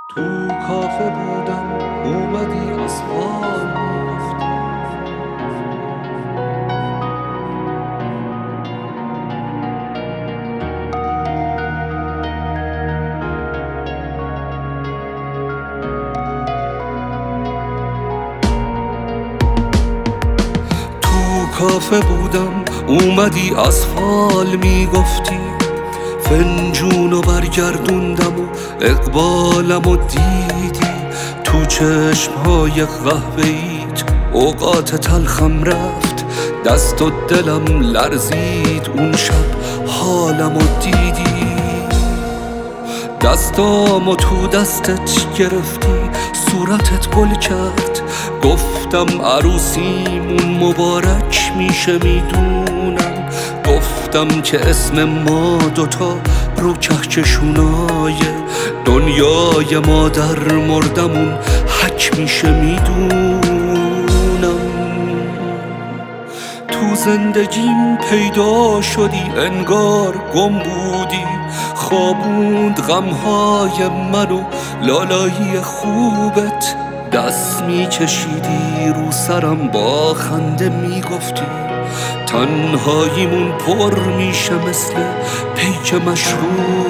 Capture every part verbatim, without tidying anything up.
تو کافه بودم اومدی از حال میگفتی. تو کافه بودم اومدی از حال میگفتی. فنجونو برگردوندم و اقبالم و دیدی تو چشمهای قهوه‌ایت. اوقات تلخم رفت، دست و دلم لرزید اون شب حالم و دیدی. دستامو تو دستت گرفتی، صورتت گل کرد. گفتم عروسیمون مبارک میشه میدونم. گفتم که اسم ما دوتا رو کهکشونای دنیای ما در مردمون حک میشه میدونم. تو زندگیم پیدا شدی انگار گم بودی. خوابوند غمهای منو لالایی خوبت. دست میکشیدی رو سرم با خنده میگفتی. تنهاییمون پر میشه مثل پیک مشروبت.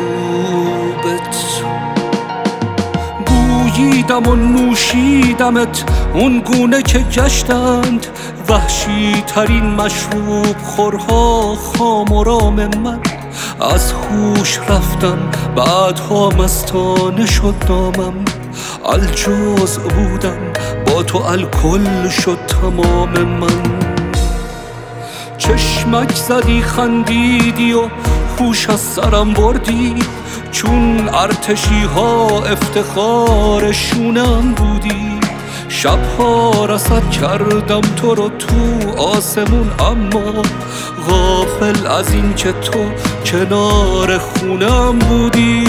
بوییدم و نوشیدمت اون گونه که گشتند وحشی ترین مشروب خورها خام و رام من. از هوش رفتم بعدها مستانه شد نامم. الجزء بودم با تو الکل شد تمام من. چشمک زدی خندیدی و هوش از سرم بردی. چون ارتشی ها افتخار شونم بودی. شبها رصد کردم تو رو تو آسمون، اما غافل از این که تو کنار خونم بودی.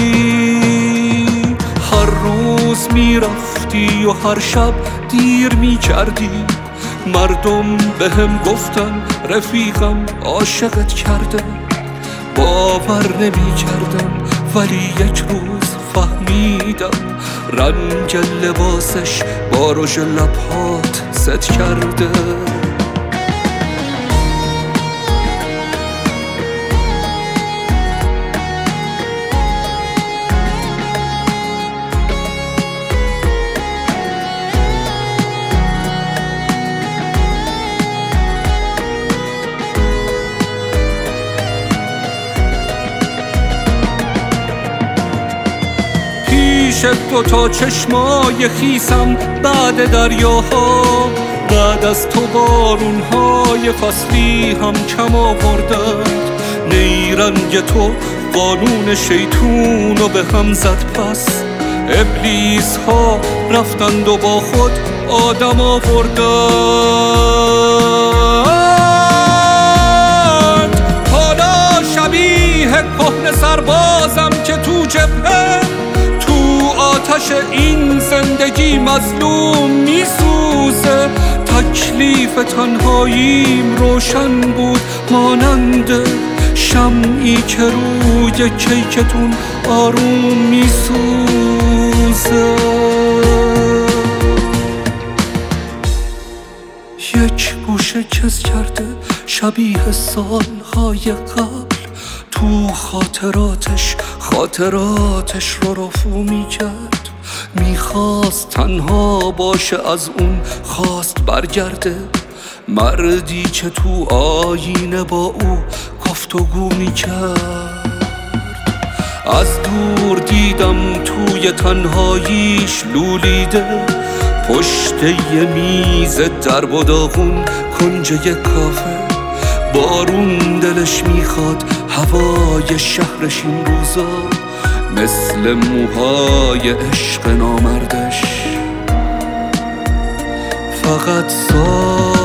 هر روز میرفتی و هر شب دیر میکردی. مردم بهم گفتن رفیقم عاشقت کرده. باور نمی کردم ولی یک روز فهمیدم رنگ لباسش با رژ لبهات ست کرده. پیش دوتا چشمای خیسم بعد دریاها، بعد از تو بارونهای فصلی هم کم آوردند. نیرنگ تو قانون شیطونو به هم زد پس. ابلیس ها رفتند و با خود آدم آوردند. حالا شبیه کهنه سربازم که تو جبهه، آتش این زندگی مظلوم میسوزه. تکلیف تنهاییم روشن بود مانند شمعی که روی کیکتون آروم میسوزه. یک گوشه کز کرده شبیه سالهای قبل. تو خاطراتش خاطراتش رو رفو میکرد. میخواست تنها باشه، از اون خواست برگرده. مردی که تو آینه با او گفتگو میکرد. از دور دیدم توی تنهاییش لولیده. پشت یه میز درب و داغون کنج یه کافه. بارون دلش میخواد هوای شهرش این روزا مثل موهای عشق نامردش فقط سا